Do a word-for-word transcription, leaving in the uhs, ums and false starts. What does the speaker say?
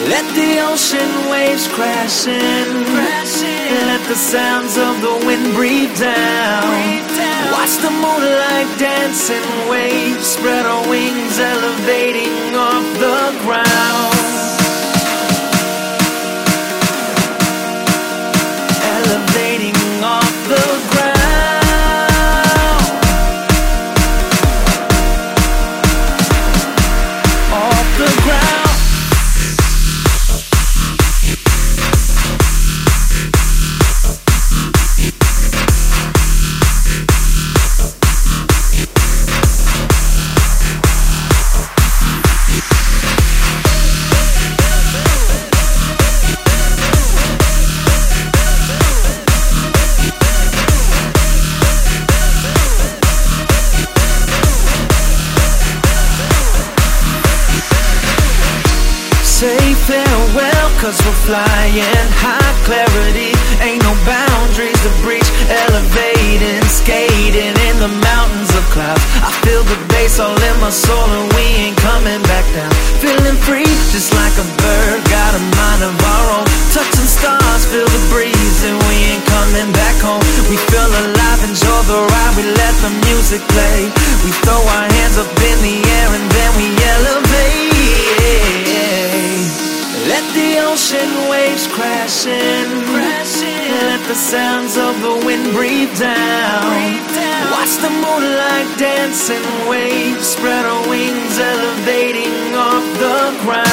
Let the ocean waves crash in, let the sounds of the wind breathe down. Watch the moonlight dancing waves spread our wings, elevating off the ground. Elevating off the ground. Off the ground. Say farewell, cause we're flying high clarity. Ain't no boundaries to breach. Elevating, skating in the mountains of clouds. I feel the bass all in my soul and we ain't coming back down. Feeling free, just like a bird, got a mind of our own. Touching stars, feel the breeze and we ain't coming back home. We feel alive, enjoy the ride, we let the music play. We throw our hands up in the air and then we elevate. Let the ocean waves crash in, let the sounds of the wind breathe down. Watch the moonlight dancing waves spread our wings, elevating off the ground.